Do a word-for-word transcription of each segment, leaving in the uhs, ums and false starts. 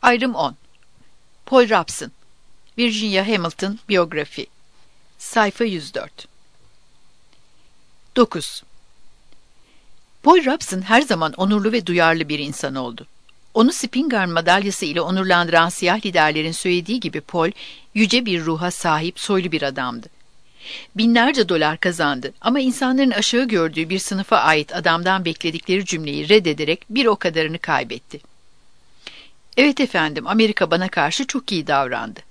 Ayrım on. Paul Robson, Virginia Hamilton Biyografi, sayfa yüz dört. dokuz. Paul Robson her zaman onurlu ve duyarlı bir insan oldu. Onu Spingarn madalyası ile onurlandıran siyah liderlerin söylediği gibi Paul, yüce bir ruha sahip soylu bir adamdı. Binlerce dolar kazandı ama insanların aşağı gördüğü bir sınıfa ait adamdan bekledikleri cümleyi reddederek bir o kadarını kaybetti. Evet efendim, Amerika bana karşı çok iyi davrandı.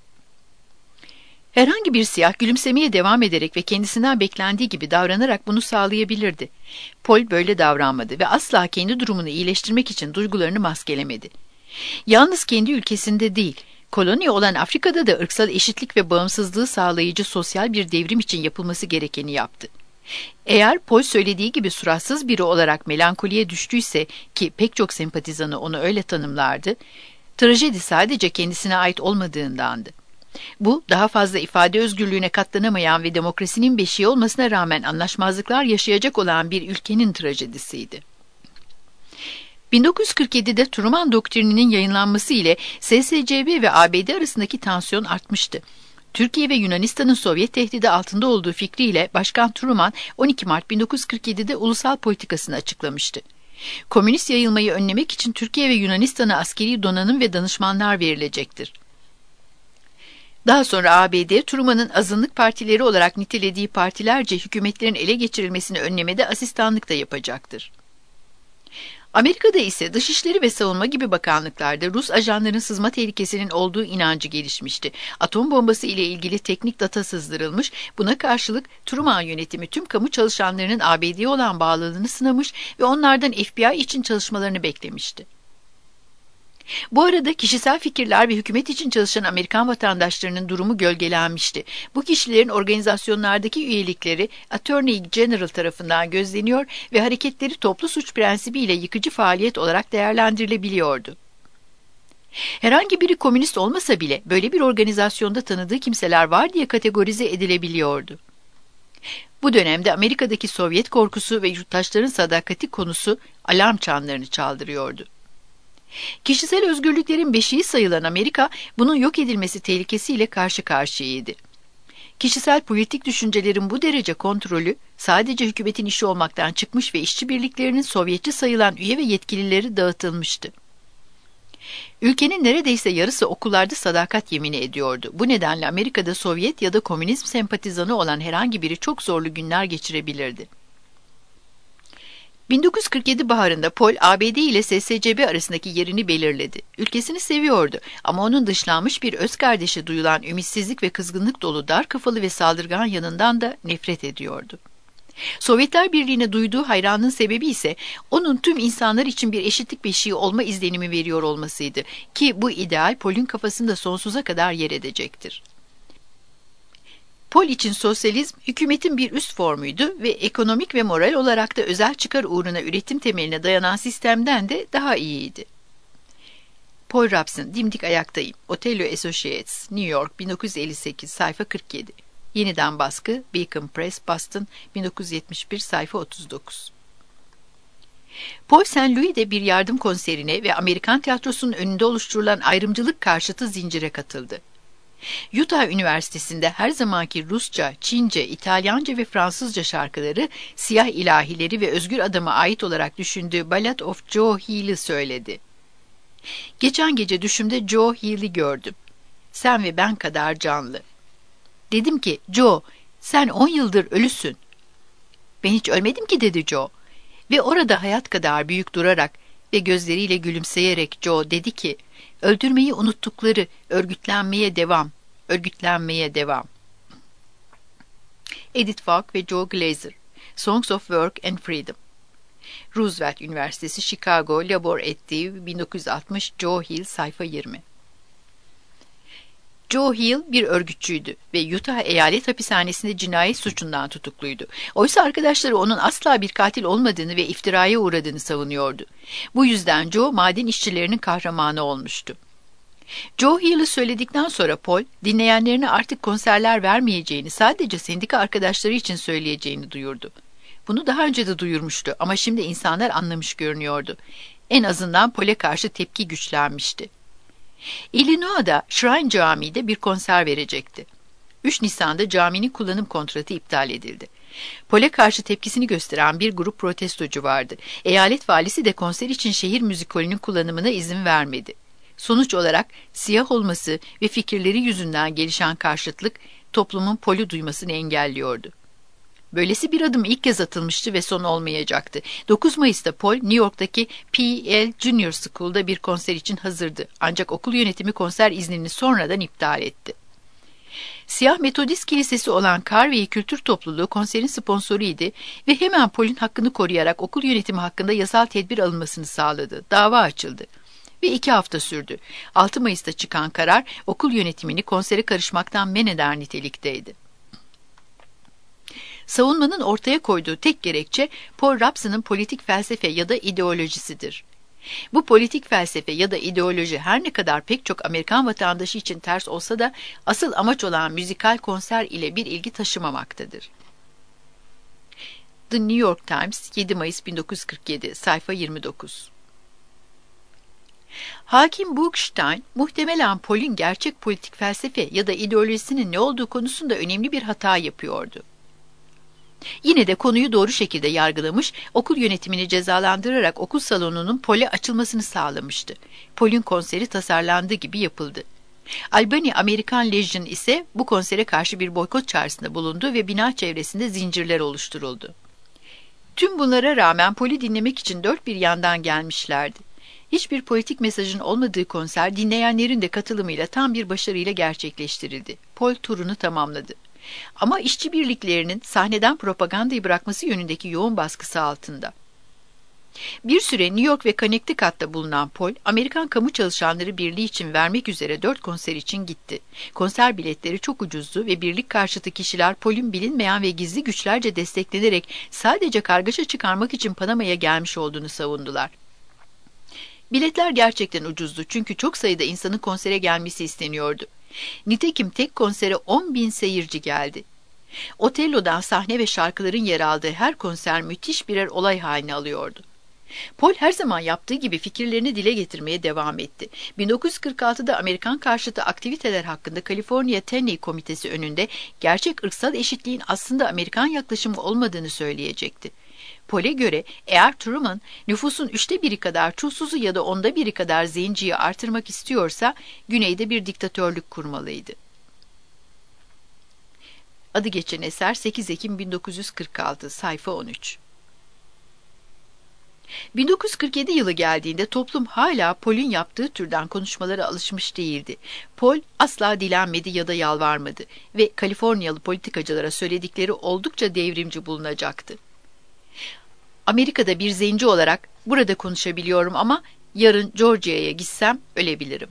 Herhangi bir siyah gülümsemeye devam ederek ve kendisinden beklendiği gibi davranarak bunu sağlayabilirdi. Paul böyle davranmadı ve asla kendi durumunu iyileştirmek için duygularını maskelemedi. Yalnız kendi ülkesinde değil, koloni olan Afrika'da da ırksal eşitlik ve bağımsızlığı sağlayıcı sosyal bir devrim için yapılması gerekeni yaptı. Eğer Paul söylediği gibi suratsız biri olarak melankoliye düştüyse, ki pek çok sempatizanı onu öyle tanımlardı, trajedi sadece kendisine ait olmadığındandı. Bu, daha fazla ifade özgürlüğüne katlanamayan ve demokrasinin beşiği olmasına rağmen anlaşmazlıklar yaşayacak olan bir ülkenin trajedisiydi. bin dokuz yüz kırk yedide Truman Doktrini'nin yayınlanması ile S S C B ve A B D arasındaki tansiyon artmıştı. Türkiye ve Yunanistan'ın Sovyet tehdidi altında olduğu fikriyle Başkan Truman on iki Mart bin dokuz yüz kırk yedide ulusal politikasını açıklamıştı. Komünist yayılmayı önlemek için Türkiye ve Yunanistan'a askeri donanım ve danışmanlar verilecektir. Daha sonra A B D, Truman'ın azınlık partileri olarak nitelediği partilerce hükümetlerin ele geçirilmesini önlemede asistanlık da yapacaktır. Amerika'da ise Dışişleri ve Savunma gibi bakanlıklarda Rus ajanların sızma tehlikesinin olduğu inancı gelişmişti. Atom bombası ile ilgili teknik data sızdırılmış, buna karşılık Truman yönetimi tüm kamu çalışanlarının A B D'ye olan bağlılığını sınamış ve onlardan F B I için çalışmalarını beklemişti. Bu arada kişisel fikirler ve hükümet için çalışan Amerikan vatandaşlarının durumu gölgelenmişti. Bu kişilerin organizasyonlardaki üyelikleri Attorney General tarafından gözleniyor ve hareketleri toplu suç prensibiyle yıkıcı faaliyet olarak değerlendirilebiliyordu. Herhangi biri komünist olmasa bile böyle bir organizasyonda tanıdığı kimseler var diye kategorize edilebiliyordu. Bu dönemde Amerika'daki Sovyet korkusu ve yurttaşların sadakati konusu alarm çanlarını çaldırıyordu. Kişisel özgürlüklerin beşiği sayılan Amerika, bunun yok edilmesi tehlikesiyle karşı karşıyaydı. Kişisel politik düşüncelerin bu derece kontrolü, sadece hükümetin işi olmaktan çıkmış ve işçi birliklerinin Sovyetçi sayılan üye ve yetkilileri dağıtılmıştı. Ülkenin neredeyse yarısı okullarda sadakat yemini ediyordu. Bu nedenle Amerika'da Sovyet ya da komünizm sempatizanı olan herhangi biri çok zorlu günler geçirebilirdi. bin dokuz yüz kırk yedi baharında Paul, A B D ile S S C B arasındaki yerini belirledi. Ülkesini seviyordu ama onun dışlanmış bir öz kardeşe duyulan ümitsizlik ve kızgınlık dolu dar kafalı ve saldırgan yanından da nefret ediyordu. Sovyetler Birliği'ne duyduğu hayranlığın sebebi ise onun tüm insanlar için bir eşitlik beşiği olma izlenimi veriyor olmasıydı ki bu ideal Paul'ün kafasında sonsuza kadar yer edecektir. Paul için sosyalizm, hükümetin bir üst formuydu ve ekonomik ve moral olarak da özel çıkar uğruna üretim temeline dayanan sistemden de daha iyiydi. Paul Robson, Dimdik Ayaktayım, Otello Associates, New York, bin dokuz yüz elli sekiz, sayfa kırk yedi. Yeniden baskı, Beacon Press, Boston, bin dokuz yüz yetmiş bir, sayfa otuz dokuz. Paul Saint Louis'de bir yardım konserine ve Amerikan tiyatrosunun önünde oluşturulan ayrımcılık karşıtı zincire katıldı. Utah Üniversitesi'nde her zamanki Rusça, Çince, İtalyanca ve Fransızca şarkıları siyah ilahileri ve özgür adama ait olarak düşündüğü Ballad of Joe Hill'i söyledi. Geçen gece düşümde Joe Hill'i gördüm. Sen ve ben kadar canlı. Dedim ki, Joe, sen on yıldır ölüsün. Ben hiç ölmedim ki, dedi Joe. Ve orada hayat kadar büyük durarak ve gözleriyle gülümseyerek Joe dedi ki, öldürmeyi unuttukları, örgütlenmeye devam, örgütlenmeye devam. Edith Falk ve Joe Glazer, Songs of Work and Freedom. Roosevelt Üniversitesi, Chicago, Labor ettiği bin dokuz yüz altmış, Joe Hill, sayfa yirmi. Joe Hill bir örgütçüydü ve Utah Eyalet Hapishanesi'nde cinayet suçundan tutukluydu. Oysa arkadaşları onun asla bir katil olmadığını ve iftiraya uğradığını savunuyordu. Bu yüzden Joe, maden işçilerinin kahramanı olmuştu. Joe Hill'i söyledikten sonra Paul, dinleyenlerine artık konserler vermeyeceğini, sadece sendika arkadaşları için söyleyeceğini duyurdu. Bunu daha önce de duyurmuştu ama şimdi insanlar anlamış görünüyordu. En azından Paul'e karşı tepki güçlenmişti. Illinois'da Shrine Camii'de bir konser verecekti. üç Nisan'da caminin kullanım kontratı iptal edildi. Paul'e karşı tepkisini gösteren bir grup protestocu vardı. Eyalet valisi de konser için şehir müzikolünün kullanımına izin vermedi. Sonuç olarak siyah olması ve fikirleri yüzünden gelişen karşıtlık toplumun Paul'u duymasını engelliyordu. Böylesi bir adım ilk kez atılmıştı ve son olmayacaktı. dokuz Mayıs'ta Paul, New York'taki P L Junior School'da bir konser için hazırdı. Ancak okul yönetimi konser iznini sonradan iptal etti. Siyah Metodist Kilisesi olan Carvey Kültür Topluluğu konserin sponsoruydu ve hemen Paul'ün hakkını koruyarak okul yönetimi hakkında yasal tedbir alınmasını sağladı. Dava açıldı ve iki hafta sürdü. altı Mayıs'ta çıkan karar okul yönetimini konsere karışmaktan men eder nitelikteydi. Savunmanın ortaya koyduğu tek gerekçe Paul Robeson'ın politik felsefe ya da ideolojisidir. Bu politik felsefe ya da ideoloji her ne kadar pek çok Amerikan vatandaşı için ters olsa da asıl amaç olan müzikal konser ile bir ilgi taşımamaktadır. The New York Times, yedi Mayıs bin dokuz yüz kırk yedi, sayfa yirmi dokuz. Hakim Buchstein, muhtemelen Paul'ün gerçek politik felsefe ya da ideolojisinin ne olduğu konusunda önemli bir hata yapıyordu. Yine de konuyu doğru şekilde yargılamış, okul yönetimini cezalandırarak okul salonunun Paul'e açılmasını sağlamıştı. Paul'ün konseri tasarlandığı gibi yapıldı. Albany American Legion ise bu konsere karşı bir boykot çağrısında bulundu ve bina çevresinde zincirler oluşturuldu. Tüm bunlara rağmen Paul'ü dinlemek için dört bir yandan gelmişlerdi. Hiçbir politik mesajın olmadığı konser dinleyenlerin de katılımıyla tam bir başarıyla gerçekleştirildi. Paul turunu tamamladı. Ama işçi birliklerinin sahneden propagandayı bırakması yönündeki yoğun baskısı altında. Bir süre New York ve Connecticut'ta bulunan Paul, Amerikan Kamu Çalışanları Birliği için vermek üzere dört konser için gitti. Konser biletleri çok ucuzdu ve birlik karşıtı kişiler Paul'ün bilinmeyen ve gizli güçlerce desteklenerek sadece kargaşa çıkarmak için Panama'ya gelmiş olduğunu savundular. Biletler gerçekten ucuzdu çünkü çok sayıda insanın konsere gelmesi isteniyordu. Nitekim tek konsere on bin seyirci geldi. Otello'dan sahne ve şarkıların yer aldığı her konser müthiş birer olay haline alıyordu. Paul her zaman yaptığı gibi fikirlerini dile getirmeye devam etti. bin dokuz yüz kırk altıda Amerikan karşıtı aktiviteler hakkında California Tenney Komitesi önünde gerçek ırksal eşitliğin aslında Amerikan yaklaşımı olmadığını söyleyecekti. Paul'e göre eğer Truman nüfusun üçte biri kadar çulsuzu ya da onda biri kadar zenciyi artırmak istiyorsa güneyde bir diktatörlük kurmalıydı. Adı geçen eser sekiz Ekim bin dokuz yüz kırk altı, sayfa on üç. bin dokuz yüz kırk yedi yılı geldiğinde toplum hala Paul'ün yaptığı türden konuşmalara alışmış değildi. Paul asla dilenmedi ya da yalvarmadı ve Kaliforniyalı politikacılara söyledikleri oldukça devrimci bulunacaktı. Amerika'da bir zenci olarak burada konuşabiliyorum ama yarın Georgia'ya gitsem ölebilirim.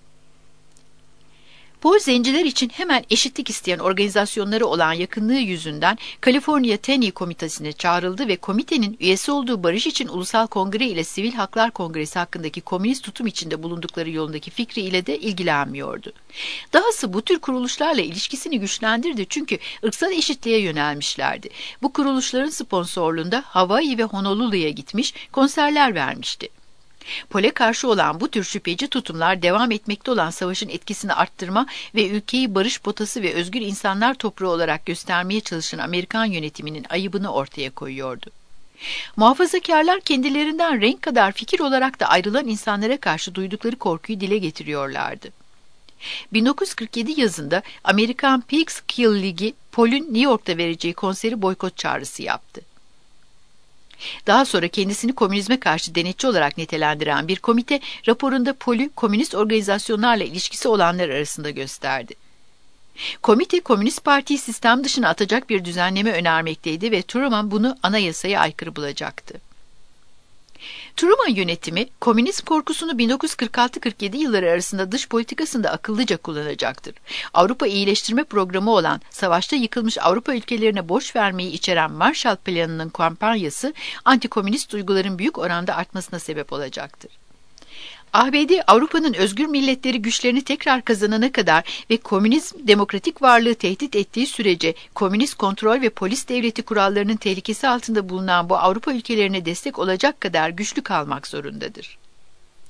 Paul zenciler için hemen eşitlik isteyen organizasyonları olan yakınlığı yüzünden California Tenney Komitesi'ne çağrıldı ve komitenin üyesi olduğu Barış için Ulusal Kongre ile Sivil Haklar Kongresi hakkındaki komünist tutum içinde bulundukları yolundaki fikri ile de ilgilenmiyordu. Dahası bu tür kuruluşlarla ilişkisini güçlendirdi çünkü ırksal eşitliğe yönelmişlerdi. Bu kuruluşların sponsorluğunda Hawaii ve Honolulu'ya gitmiş, konserler vermişti. Paul'e karşı olan bu tür şüpheci tutumlar devam etmekte olan savaşın etkisini arttırma ve ülkeyi barış potası ve özgür insanlar toprağı olarak göstermeye çalışan Amerikan yönetiminin ayıbını ortaya koyuyordu. Muhafazakarlar kendilerinden renk kadar fikir olarak da ayrılan insanlara karşı duydukları korkuyu dile getiriyorlardı. bin dokuz yüz kırk yedi yazında Amerikan Peekskill Ligi Paul'ün New York'ta vereceği konseri boykot çağrısı yaptı. Daha sonra kendisini komünizme karşı denetçi olarak nitelendiren bir komite raporunda Paul'ü komünist organizasyonlarla ilişkisi olanlar arasında gösterdi. Komite, Komünist Parti'yi sistem dışına atacak bir düzenleme önermekteydi ve Truman bunu anayasaya aykırı bulacaktı. Truman yönetimi, komünist korkusunu bin dokuz yüz kırk altı kırk yedi yılları arasında dış politikasında akıllıca kullanacaktır. Avrupa İyileştirme Programı olan savaşta yıkılmış Avrupa ülkelerine borç vermeyi içeren Marshall Planı'nın kampanyası, antikomünist duyguların büyük oranda artmasına sebep olacaktır. A B D, Avrupa'nın özgür milletleri güçlerini tekrar kazanana kadar ve komünizm demokratik varlığı tehdit ettiği sürece komünist kontrol ve polis devleti kurallarının tehlikesi altında bulunan bu Avrupa ülkelerine destek olacak kadar güçlü kalmak zorundadır.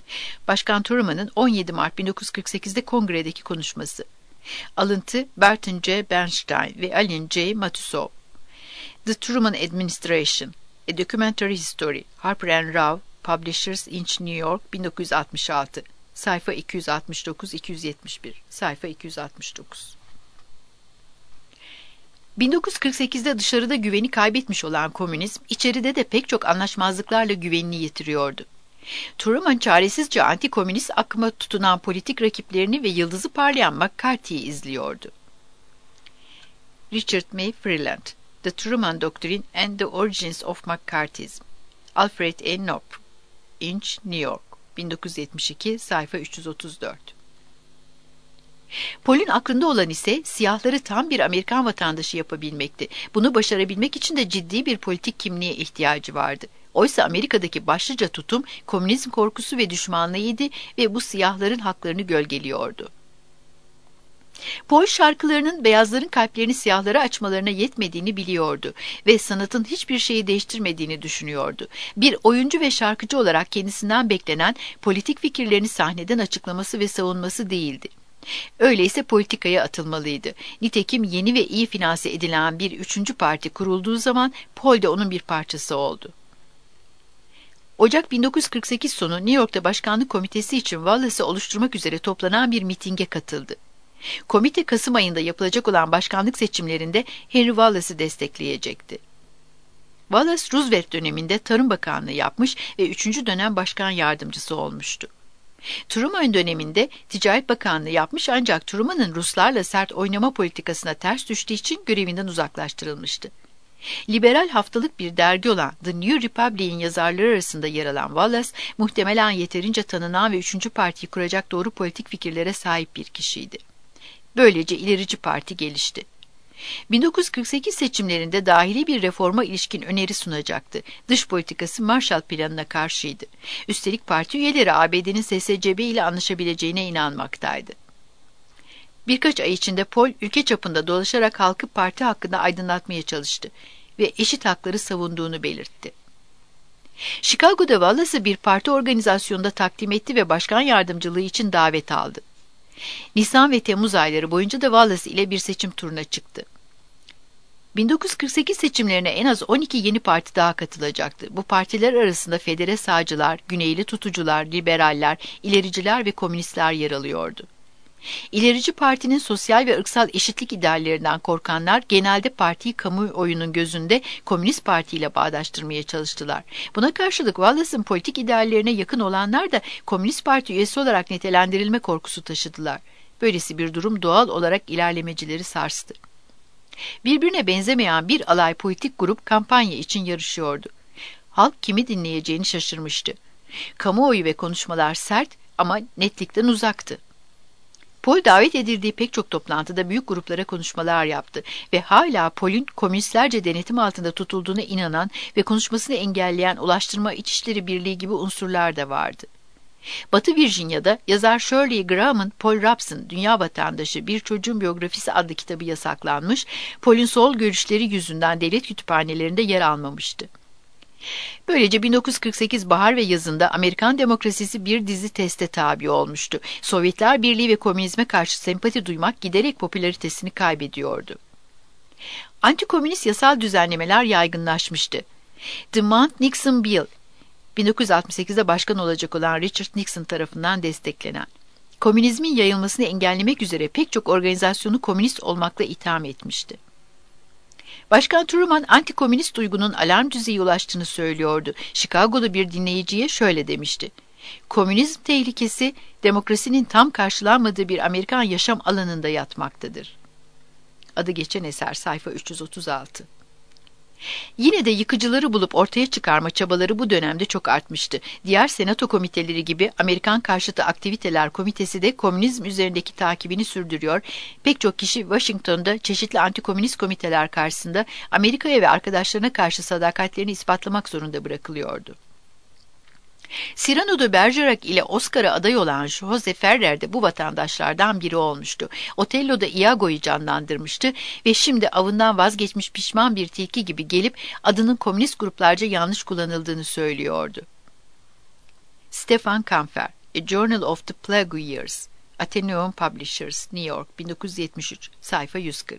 Başkan Truman'ın on yedi Mart bin dokuz yüz kırk sekiz'de kongredeki konuşması. Alıntı Burton J. Bernstein ve Allen J. Matusow. The Truman Administration, A Documentary History, Harper and Row, Publishers Inc. New York, bin dokuz yüz altmış altı. Sayfa iki yüz altmış dokuz iki yüz yetmiş bir. Sayfa iki yüz altmış dokuz. bin dokuz yüz kırk sekiz'de dışarıda güveni kaybetmiş olan komünizm, içeride de pek çok anlaşmazlıklarla güvenini yitiriyordu. Truman çaresizce anti-komünist akıma tutunan politik rakiplerini ve yıldızı parlayan McCarthy'yi izliyordu. Richard May Freeland, The Truman Doctrine and the Origins of McCarthyism, Alfred E. Knopp, Inc. New York, bin dokuz yüz yetmiş iki, sayfa üç yüz otuz dört. Paul'ün aklında olan ise siyahları tam bir Amerikan vatandaşı yapabilmekti. Bunu başarabilmek için de ciddi bir politik kimliğe ihtiyacı vardı. Oysa Amerika'daki başlıca tutum komünizm korkusu ve düşmanlığıydı ve bu siyahların haklarını gölgeliyordu. Paul şarkılarının beyazların kalplerini siyahlara açmalarına yetmediğini biliyordu ve sanatın hiçbir şeyi değiştirmediğini düşünüyordu. Bir oyuncu ve şarkıcı olarak kendisinden beklenen politik fikirlerini sahneden açıklaması ve savunması değildi. Öyleyse politikaya atılmalıydı. Nitekim yeni ve iyi finanse edilen bir üçüncü parti kurulduğu zaman Paul de onun bir parçası oldu. Ocak bin dokuz yüz kırk sekiz sonu New York'ta başkanlık komitesi için Wallace'ı oluşturmak üzere toplanan bir mitinge katıldı. Komite Kasım ayında yapılacak olan başkanlık seçimlerinde Henry Wallace'ı destekleyecekti. Wallace, Roosevelt döneminde Tarım Bakanlığı yapmış ve üçüncü dönem başkan yardımcısı olmuştu. Truman döneminde Ticaret Bakanlığı yapmış ancak Truman'ın Ruslarla sert oynama politikasına ters düştüğü için görevinden uzaklaştırılmıştı. Liberal haftalık bir dergi olan The New Republic'in yazarları arasında yer alan Wallace, muhtemelen yeterince tanınan ve üçüncü partiyi kuracak doğru politik fikirlere sahip bir kişiydi. Böylece ilerici parti gelişti. bin dokuz yüz kırk sekiz seçimlerinde dahili bir reforma ilişkin öneri sunacaktı. Dış politikası Marshall Planı'na karşıydı. Üstelik parti üyeleri A B D'nin S S C B ile anlaşabileceğine inanmaktaydı. Birkaç ay içinde Paul ülke çapında dolaşarak halkı parti hakkında aydınlatmaya çalıştı ve eşit hakları savunduğunu belirtti. Chicago'da Wallace'ı bir parti organizasyonunda takdim etti ve başkan yardımcılığı için davet aldı. Nisan ve Temmuz ayları boyunca da Wallace ile bir seçim turuna çıktı. bin dokuz yüz kırk sekiz seçimlerine en az on iki yeni parti daha katılacaktı. Bu partiler arasında federe sağcılar, güneyli tutucular, liberaller, ilericiler ve komünistler yer alıyordu. İlerici partinin sosyal ve ırksal eşitlik ideallerinden korkanlar genelde partiyi kamuoyunun gözünde Komünist Parti ile bağdaştırmaya çalıştılar. Buna karşılık Wallace'ın politik ideallerine yakın olanlar da Komünist Parti üyesi olarak nitelendirilme korkusu taşıdılar. Böylesi bir durum doğal olarak ilerlemecileri sarstı. Birbirine benzemeyen bir alay politik grup kampanya için yarışıyordu. Halk kimi dinleyeceğini şaşırmıştı. Kamuoyu ve konuşmalar sert ama netlikten uzaktı. Paul davet edildiği pek çok toplantıda büyük gruplara konuşmalar yaptı ve hala Paul'ün komünistlerce denetim altında tutulduğuna inanan ve konuşmasını engelleyen Ulaştırma İçişleri Birliği gibi unsurlar da vardı. Batı Virginia'da yazar Shirley Graham'ın Paul Robson, Dünya Vatandaşı Bir Çocuğun Biyografisi adlı kitabı yasaklanmış, Paul'ün sol görüşleri yüzünden devlet kütüphanelerinde yer almamıştı. Böylece bin dokuz yüz kırk sekiz bahar ve yazında Amerikan demokrasisi bir dizi teste tabi olmuştu. Sovyetler Birliği ve komünizme karşı sempati duymak giderek popülaritesini kaybediyordu. Antikomünist yasal düzenlemeler yaygınlaşmıştı. The Mount-Nixon Bill, bin dokuz yüz altmış sekizde başkan olacak olan Richard Nixon tarafından desteklenen, komünizmin yayılmasını engellemek üzere pek çok organizasyonu komünist olmakla itham etmişti. Başkan Truman antikomünist duygunun alarm düzeyi ulaştığını söylüyordu. Chicago'da bir dinleyiciye şöyle demişti: "Komünizm tehlikesi demokrasinin tam karşılanmadığı bir Amerikan yaşam alanında yatmaktadır." Adı geçen eser sayfa üç yüz otuz altı. Yine de yıkıcıları bulup ortaya çıkarma çabaları bu dönemde çok artmıştı. Diğer senato komiteleri gibi Amerikan Karşıtı Aktiviteler Komitesi de komünizm üzerindeki takibini sürdürüyor. Pek çok kişi Washington'da çeşitli antikomünist komiteler karşısında Amerika'ya ve arkadaşlarına karşı sadakatlerini ispatlamak zorunda bırakılıyordu. Cyrano de Bergerac ile Oscar'a aday olan Jose Ferrer de bu vatandaşlardan biri olmuştu. Otello'da Iago'yu canlandırmıştı ve şimdi avından vazgeçmiş pişman bir tilki gibi gelip adının komünist gruplarca yanlış kullanıldığını söylüyordu. Stefan Kampfer, A Journal of the Plague Years, Atheneum Publishers, New York, bin dokuz yüz yetmiş üç, sayfa yüz kırk.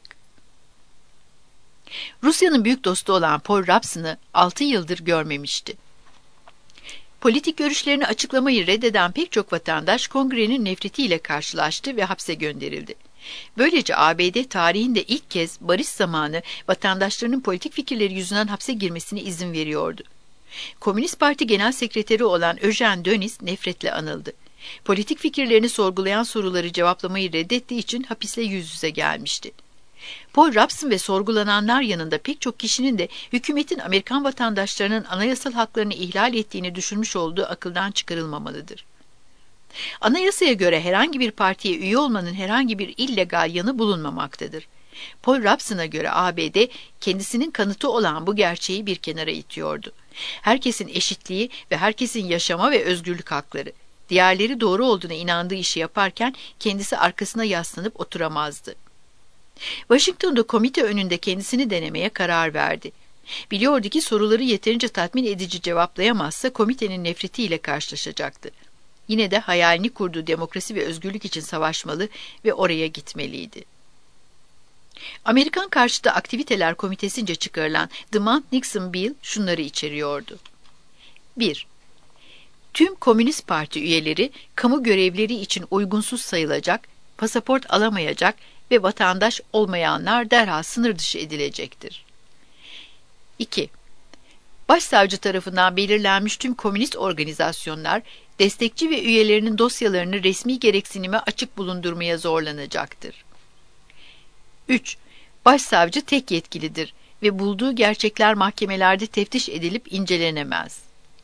Rusya'nın büyük dostu olan Paul Robeson'ı altı yıldır görmemişti. Politik görüşlerini açıklamayı reddeden pek çok vatandaş kongrenin nefretiyle karşılaştı ve hapse gönderildi. Böylece A B D tarihinde ilk kez barış zamanı vatandaşlarının politik fikirleri yüzünden hapse girmesine izin veriyordu. Komünist Parti Genel Sekreteri olan Eugene Dönis nefretle anıldı. Politik fikirlerini sorgulayan soruları cevaplamayı reddettiği için hapisle yüz yüze gelmişti. Paul Robeson ve sorgulananlar yanında pek çok kişinin de hükümetin Amerikan vatandaşlarının anayasal haklarını ihlal ettiğini düşünmüş olduğu akıldan çıkarılmamalıdır. Anayasaya göre herhangi bir partiye üye olmanın herhangi bir illegal yanı bulunmamaktadır. Paul Robeson'a göre A B D kendisinin kanıtı olan bu gerçeği bir kenara itiyordu. Herkesin eşitliği ve herkesin yaşama ve özgürlük hakları. Diğerleri doğru olduğuna inandığı işi yaparken kendisi arkasına yaslanıp oturamazdı. Washington'da komite önünde kendisini denemeye karar verdi. Biliyordu ki soruları yeterince tatmin edici cevaplayamazsa komitenin nefretiyle karşılaşacaktı. Yine de hayalini kurduğu demokrasi ve özgürlük için savaşmalı ve oraya gitmeliydi. Amerikan karşıtı aktiviteler komitesince çıkarılan The Mount-Nixon Bill şunları içeriyordu. bir. Tüm Komünist Parti üyeleri kamu görevleri için uygunsuz sayılacak, pasaport alamayacak ve vatandaş olmayanlar derhal sınır dışı edilecektir. iki. Başsavcı tarafından belirlenmiş tüm komünist organizasyonlar, destekçi ve üyelerinin dosyalarını resmi gereksinime açık bulundurmaya zorlanacaktır. üç. Başsavcı tek yetkilidir ve bulduğu gerçekler mahkemelerde teftiş edilip incelenemez.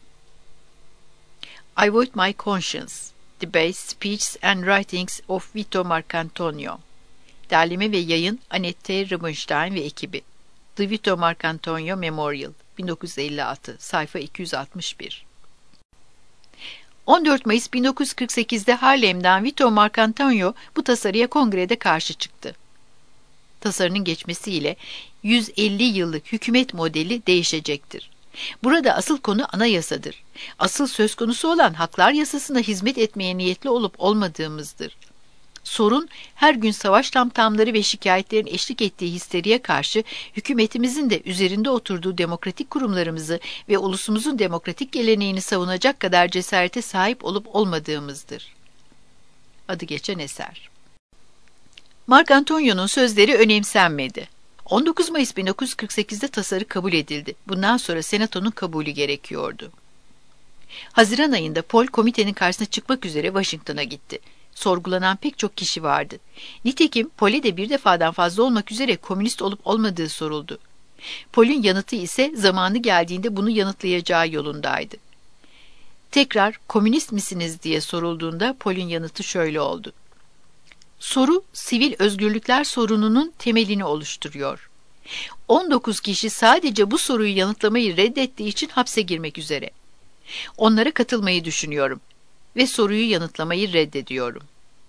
I vote my conscience. Debates, Speeches and Writings of Vito Marcantonio. Derleme ve yayın Annette Rubinstein ve ekibi. The Vito Marcantonio Memorial, bin dokuz yüz elli altı, sayfa iki yüz altmış bir. on dört Mayıs bin dokuz yüz kırk sekiz'de Harlem'den Vito Marcantonio bu tasarıya kongrede karşı çıktı. Tasarının geçmesiyle yüz elli yıllık hükümet modeli değişecektir. Burada asıl konu anayasadır. Asıl söz konusu olan haklar yasasına hizmet etmeye niyetli olup olmadığımızdır. Sorun her gün savaş tamtamları ve şikayetlerin eşlik ettiği histeriye karşı hükümetimizin de üzerinde oturduğu demokratik kurumlarımızı ve ulusumuzun demokratik geleneğini savunacak kadar cesarete sahip olup olmadığımızdır. Adı geçen eser. Marcantonio'nun sözleri önemsenmedi. on dokuz Mayıs bin dokuz yüz kırk sekiz'de tasarı kabul edildi. Bundan sonra Senato'nun kabulü gerekiyordu. Haziran ayında Paul komitenin karşısına çıkmak üzere Washington'a gitti. Sorgulanan pek çok kişi vardı. Nitekim Paul'e de bir defadan fazla olmak üzere komünist olup olmadığı soruldu. Paul'ün yanıtı ise zamanı geldiğinde bunu yanıtlayacağı yolundaydı. Tekrar komünist misiniz diye sorulduğunda Paul'ün yanıtı şöyle oldu. Soru, sivil özgürlükler sorununun temelini oluşturuyor. on dokuz kişi sadece bu soruyu yanıtlamayı reddettiği için hapse girmek üzere. Onlara katılmayı düşünüyorum ve soruyu yanıtlamayı reddediyorum.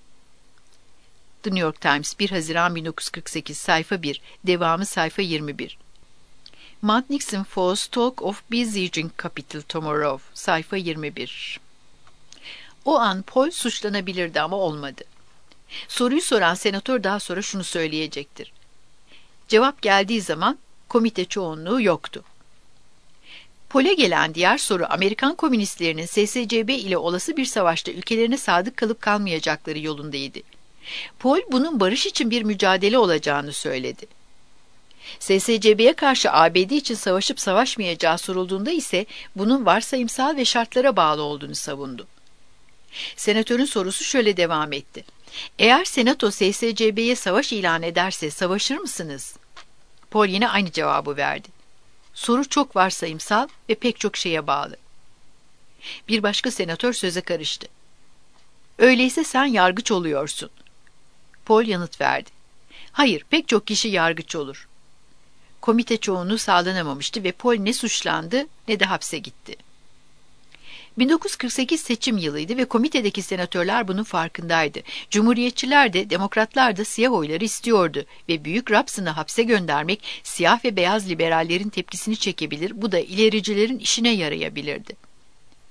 The New York Times, bir Haziran bin dokuz yüz kırk sekiz, sayfa bir, devamı sayfa yirmi bir. Mount Nixon Falls Talk of Besieging Capitol Tomorrow, sayfa yirmi bir. O an Paul suçlanabilirdi ama olmadı. Soruyu soran senatör daha sonra şunu söyleyecektir. Cevap geldiği zaman komite çoğunluğu yoktu. Paul'e gelen diğer soru Amerikan komünistlerinin S S C B ile olası bir savaşta ülkelerine sadık kalıp kalmayacakları yolundaydı. Paul bunun barış için bir mücadele olacağını söyledi. S S C B'ye karşı A B D için savaşıp savaşmayacağı sorulduğunda ise bunun varsayımsal ve şartlara bağlı olduğunu savundu. Senatörün sorusu şöyle devam etti. Eğer Senato S S C B'ye savaş ilan ederse savaşır mısınız? Paul yine aynı cevabı verdi. Soru çok varsayımsal ve pek çok şeye bağlı. Bir başka senatör söze karıştı. Öyleyse sen yargıç oluyorsun. Paul yanıt verdi. Hayır, pek çok kişi yargıç olur. Komite çoğunluğu sağlanamamıştı ve Paul ne suçlandı ne de hapse gitti. bin dokuz yüz kırk sekiz seçim yılıydı ve komitedeki senatörler bunun farkındaydı. Cumhuriyetçiler de demokratlar da siyah oyları istiyordu ve Büyük Robeson'ı hapse göndermek siyah ve beyaz liberallerin tepkisini çekebilir, bu da ilericilerin işine yarayabilirdi.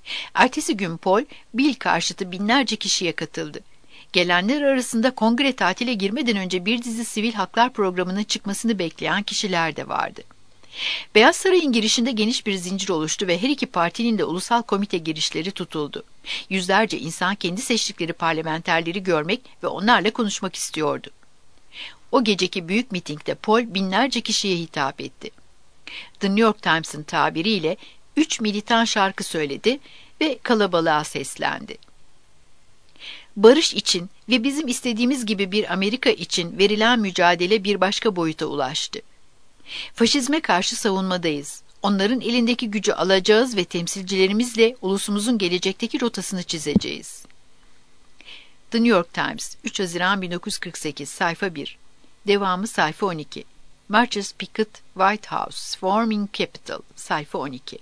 Ertesi gün Paul, Bill karşıtı binlerce kişiye katıldı. Gelenler arasında kongre tatile girmeden önce bir dizi sivil haklar programının çıkmasını bekleyen kişiler de vardı. Beyaz Saray'ın girişinde geniş bir zincir oluştu ve her iki partinin de ulusal komite girişleri tutuldu. Yüzlerce insan kendi seçtikleri parlamenterleri görmek ve onlarla konuşmak istiyordu. O geceki büyük mitingde Paul binlerce kişiye hitap etti. The New York Times'ın tabiriyle üç militan şarkı söyledi ve kalabalığa seslendi. Barış için ve bizim istediğimiz gibi bir Amerika için verilen mücadele bir başka boyuta ulaştı. Faşizme karşı savunmadayız. Onların elindeki gücü alacağız ve temsilcilerimizle ulusumuzun gelecekteki rotasını çizeceğiz. The New York Times, üç Haziran bin dokuz yüz kırk sekiz, sayfa bir. Devamı sayfa on iki. Marches Picket, White House, Forming Capital, sayfa on iki.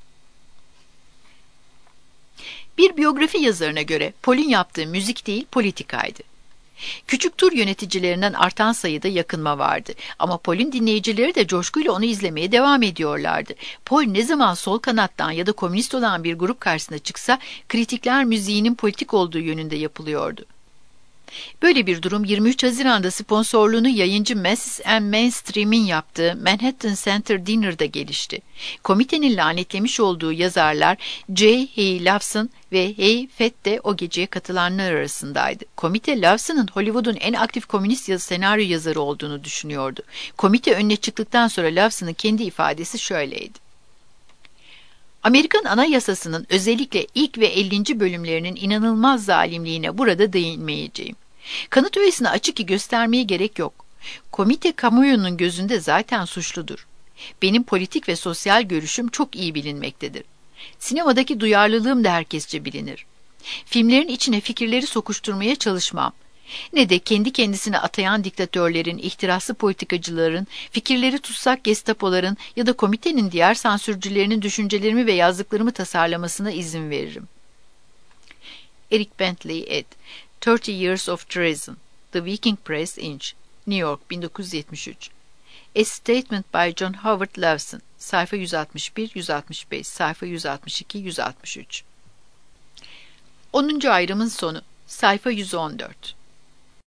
Bir biyografi yazarına göre Paul'ün yaptığı müzik değil, politikaydı. Küçük tur yöneticilerinden artan sayıda yakınma vardı. Ama Paul'ün dinleyicileri de coşkuyla onu izlemeye devam ediyorlardı. Paul ne zaman sol kanattan ya da komünist olan bir grup karşısına çıksa, kritikler müziğinin politik olduğu yönünde yapılıyordu. Böyle bir durum yirmi üç Haziran'da sponsorluğunu yayıncı Masses and Mainstream'in yaptığı Manhattan Center Dinner'da gelişti. Komitenin lanetlemiş olduğu yazarlar J. Hay Lawson ve Hay Fett de o geceye katılanlar arasındaydı. Komite, Lawson'ın Hollywood'un en aktif komünist yazı senaryo yazarı olduğunu düşünüyordu. Komite önüne çıktıktan sonra Lawson'ın kendi ifadesi şöyleydi: Amerikan Anayasası'nın özellikle ilk ve ellinci bölümlerinin inanılmaz zalimliğine burada değinmeyeceğim. Kanıt öğesini açık ki göstermeye gerek yok. Komite kamuoyunun gözünde zaten suçludur. Benim politik ve sosyal görüşüm çok iyi bilinmektedir. Sinemadaki duyarlılığım da herkesçe bilinir. Filmlerin içine fikirleri sokuşturmaya çalışmam. Ne de kendi kendisine atayan diktatörlerin, ihtiraslı politikacıların, fikirleri tutsak gestapoların ya da komitenin diğer sansürcülerinin düşüncelerimi ve yazdıklarımı tasarlamasına izin veririm. Eric Bentley ed. thirty Years of Treason. The Viking Press Inc. New York, bin dokuz yüz yetmiş üç. A Statement by John Howard Lawson. Sayfa yüz altmış bir yüz altmış beş, sayfa yüz altmış iki yüz altmış üç. onuncu ayrımın sonu. Sayfa yüz on dört.